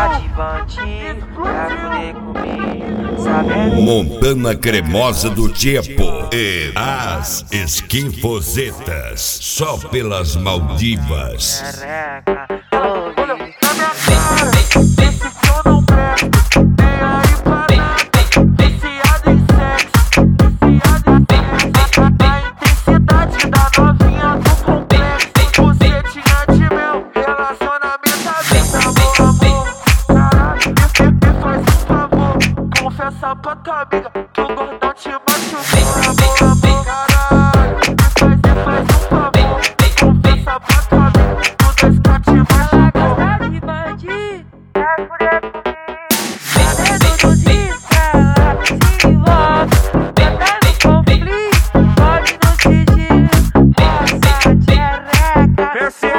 de bandido pra poder comigo, sabendo. Montana cremosa do Tiepo e as esquifosetas, só pelas Maldivas. Xereca, Olha na minha cara, esse flow não presta. Nem aí pra nada, viciado em sexo, viciado em sexo. A intensidade da novinha do complexo. Você tinha de meu relacionamento aberto. Amor, caralho, me faz um favor. Confessa pra tua amiga que o gordão te machucou. Amor, caralho, me faz um favor. Confessa pra tua amiga que o 2K te machucou. de bandido pra poder comigo, sabendo dos riscos, ela se envolve. Entra no conflito, pode no sigilo. Essa xereca Desce,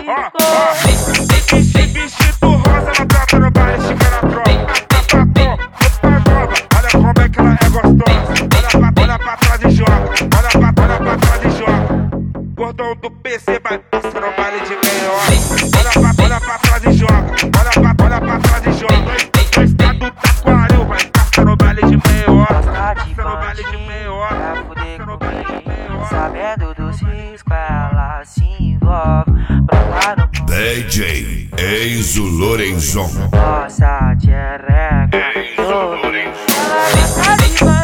vestido rosa na prata no baile, chica na tropa. Olha como é que ela é gostosa. Olha pra trás e joga. Olha pra trás e joga. Gordão do PC vai passar no baile de meia hora. Olha pra trás e joga. Olha pra trás e joga. O estado tá aquário, vai passar no baile de meia hora. de bandido pra poder comigo, sabendo dos riscos, ela se envolve. Brotar no DJ Enzo Lorenzon. nossa xereca. Enzo Lorenzon. Ela gosta de bandido.